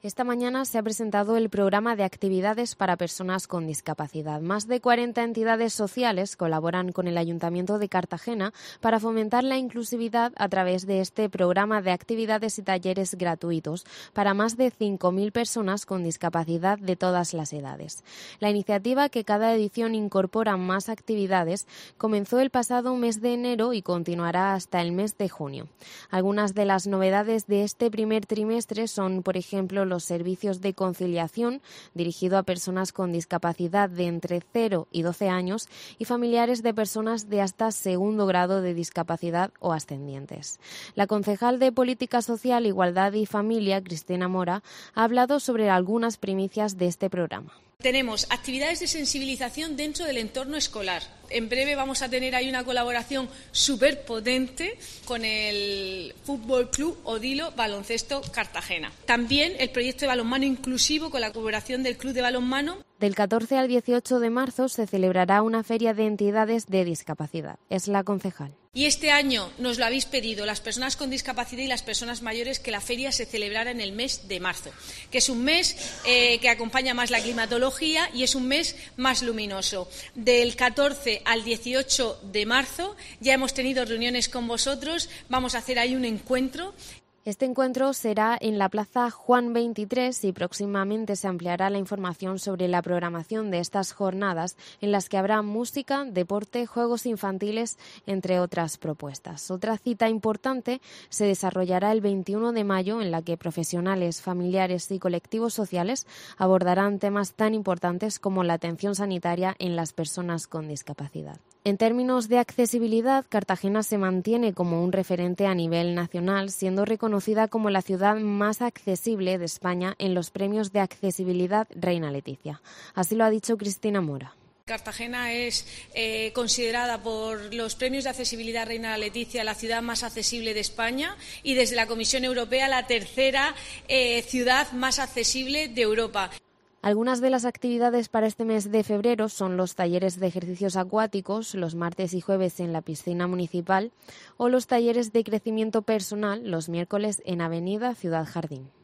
Esta mañana se ha presentado el programa de actividades para personas con discapacidad. Más de 40 entidades sociales colaboran con el Ayuntamiento de Cartagena para fomentar la inclusividad a través de este programa de actividades y talleres gratuitos para más de 5.000 personas con discapacidad de todas las edades. La iniciativa, que cada edición incorpora más actividades, comenzó el pasado mes de enero y continuará hasta el mes de junio. Algunas de las novedades de este primer trimestre son, por ejemplo, los servicios de conciliación dirigido a personas con discapacidad de entre 0 y 12 años y familiares de personas de hasta segundo grado de discapacidad o ascendientes. La concejal de Política Social, Igualdad y Familia, Cristina Mora, ha hablado sobre algunas primicias de este programa. Tenemos actividades de sensibilización dentro del entorno escolar. En breve vamos a tener ahí una colaboración súper potente con el Fútbol Club Odilo Baloncesto Cartagena. También el proyecto de balonmano inclusivo con la colaboración del Club de Balonmano. Del 14 al 18 de marzo se celebrará una feria de entidades de discapacidad. Es la concejal. Y este año nos lo habéis pedido las personas con discapacidad y las personas mayores, que la feria se celebrara en el mes de marzo, que es un mes que acompaña más la climatología y es un mes más luminoso. Del 14 al 18 de marzo ya hemos tenido reuniones con vosotros, vamos a hacer ahí un encuentro. Este encuentro será en la Plaza Juan 23 y próximamente se ampliará la información sobre la programación de estas jornadas, en las que habrá música, deporte, juegos infantiles, entre otras propuestas. Otra cita importante se desarrollará el 21 de mayo, en la que profesionales, familiares y colectivos sociales abordarán temas tan importantes como la atención sanitaria en las personas con discapacidad. En términos de accesibilidad, Cartagena se mantiene como un referente a nivel nacional, siendo reconocida como la ciudad más accesible de España en los premios de accesibilidad Reina Leticia. Así lo ha dicho Cristina Mora. Cartagena es considerada por los premios de accesibilidad Reina Leticia la ciudad más accesible de España y desde la Comisión Europea la tercera ciudad más accesible de Europa. Algunas de las actividades para este mes de febrero son los talleres de ejercicios acuáticos los martes y jueves en la piscina municipal o los talleres de crecimiento personal los miércoles en Avenida Ciudad Jardín.